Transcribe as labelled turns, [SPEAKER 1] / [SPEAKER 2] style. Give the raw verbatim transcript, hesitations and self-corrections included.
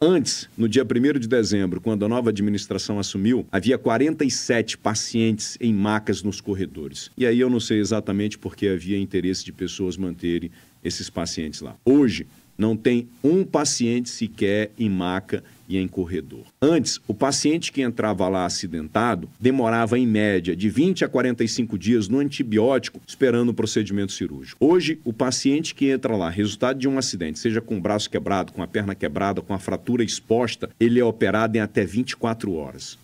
[SPEAKER 1] Antes, no dia primeiro de dezembro, quando a nova administração assumiu, havia quarenta e sete pacientes em macas nos corredores. E aí eu não sei exatamente porque havia interesse de pessoas manterem esses pacientes lá. Hoje, não tem um paciente sequer em maca e em corredor. Antes, o paciente que entrava lá acidentado demorava, em média, de vinte a quarenta e cinco dias no antibiótico esperando o procedimento cirúrgico. Hoje, o paciente que entra lá, resultado de um acidente, seja com o braço quebrado, com a perna quebrada, com a fratura exposta, ele é operado em até vinte e quatro horas.